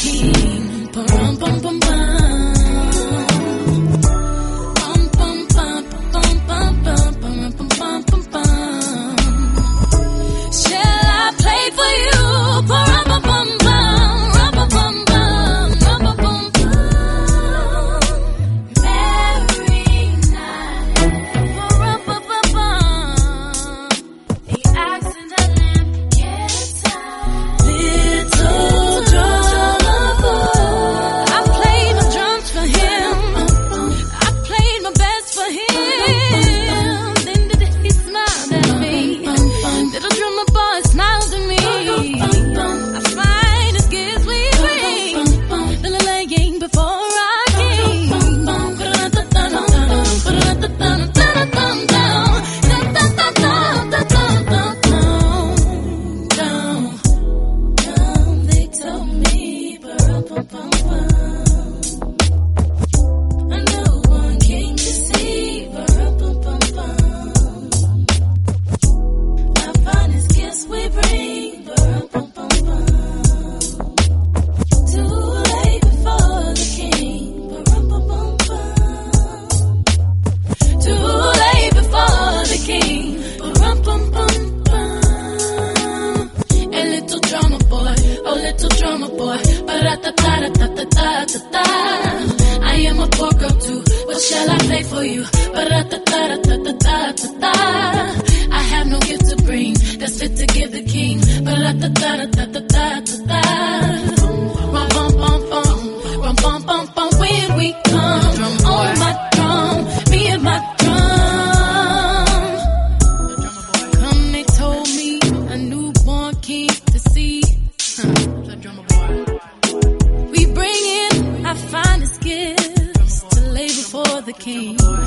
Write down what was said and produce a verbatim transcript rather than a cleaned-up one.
king. Bum, bum, bum, bum. I am a poor girl too. What shall I play for you? I have no gift to bring that's fit to give the king. Rum bum bum bum, rum bum bum bum. When we come, on my drum, me and my drum. Come, they told me a newborn king to see. We bring in our finest gifts to lay before the king.